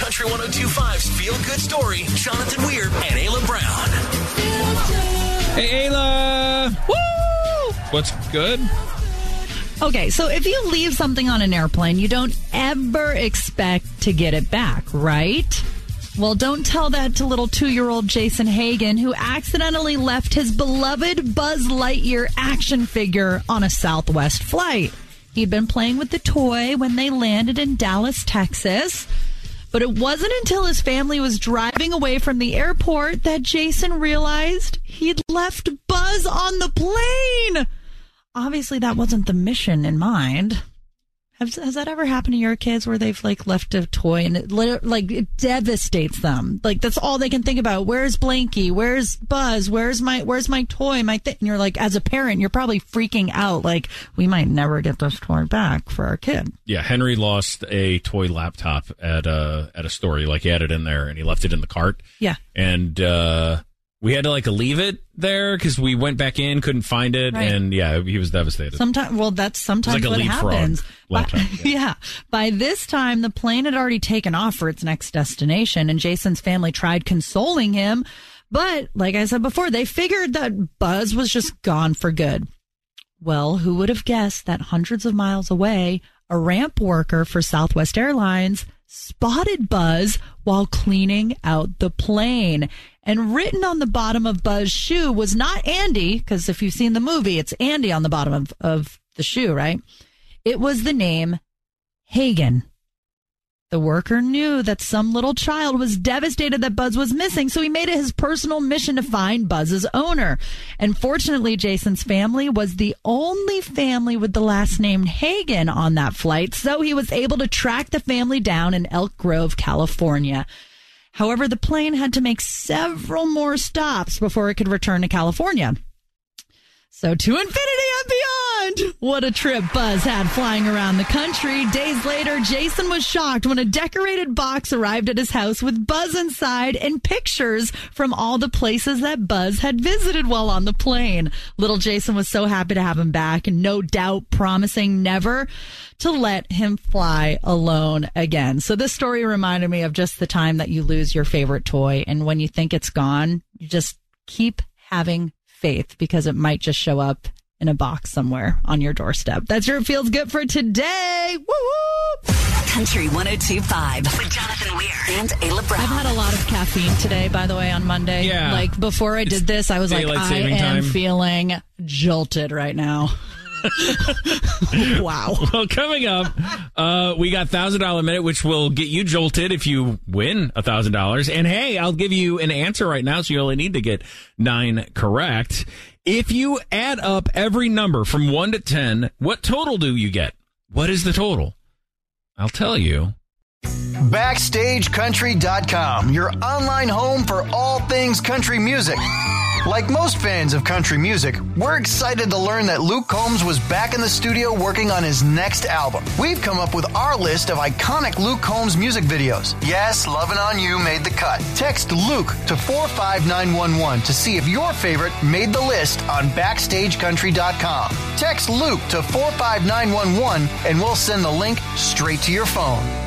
Country 102.5's Feel Good Story, Jonathan Weir and Ayla Brown. Hey, Ayla. Woo! What's good? Okay, so if you leave something on an airplane, you don't ever expect to get it back, right? Well, don't tell that to little 2-year-old Jason Hagen, who accidentally left his beloved Buzz Lightyear action figure on a Southwest flight. He'd been playing with the toy when they landed in Dallas, Texas. But it wasn't until his family was driving away from the airport that Jason realized he'd left Buzz on the plane. Obviously, that wasn't the mission in mind. Has that ever happened to your kids where they've left a toy and it devastates them? That's all they can think about. Where's Blanky? Where's Buzz? Where's my toy? My thing? And you're as a parent, you're probably freaking out. We might never get this toy back for our kid. Yeah, Henry lost a toy laptop at a store. He had it in there and he left it in the cart. Yeah, and we had to leave it there because we went back in, couldn't find it, right. And yeah, he was devastated. That's sometimes what happens. Yeah. By this time, the plane had already taken off for its next destination, and Jason's family tried consoling him, but like I said before, they figured that Buzz was just gone for good. Well, who would have guessed that hundreds of miles away, a ramp worker for Southwest Airlines spotted Buzz while cleaning out the plane. And written on the bottom of Buzz's shoe was not Andy, because if you've seen the movie, it's Andy on the bottom of the shoe, right? It was the name Hagen. The worker knew that some little child was devastated that Buzz was missing, so he made it his personal mission to find Buzz's owner. And fortunately, Jason's family was the only family with the last name Hagen on that flight, so he was able to track the family down in Elk Grove, California. However, the plane had to make several more stops before it could return to California. So to infinity and beyond! What a trip Buzz had flying around the country. Days later, Jason was shocked when a decorated box arrived at his house with Buzz inside and pictures from all the places that Buzz had visited while on the plane. Little Jason was so happy to have him back, and no doubt promising never to let him fly alone again. So this story reminded me of just the time that you lose your favorite toy, and when you think it's gone, you just keep having faith, because it might just show up in a box somewhere on your doorstep. That's your Feels Good for today. Woo-woo! Country 102.5 with Jonathan Weir and Ayla Brown. I've had a lot of caffeine today, by the way, on Monday. Yeah. Before I did this, I was I am feeling jolted right now. Wow. Well, coming up, we got $1,000 Minute, which will get you jolted if you win $1,000. And hey, I'll give you an answer right now, so you only need to get 9 correct. If you add up every number from 1 to 10, what total do you get? What is the total? I'll tell you. BackstageCountry.com, your online home for all things country music. Like most fans of country music, we're excited to learn that Luke Combs was back in the studio working on his next album. We've come up with our list of iconic Luke Combs music videos. Yes, Lovin' On You made the cut. Text Luke to 45911 to see if your favorite made the list on BackstageCountry.com. Text Luke to 45911 and we'll send the link straight to your phone.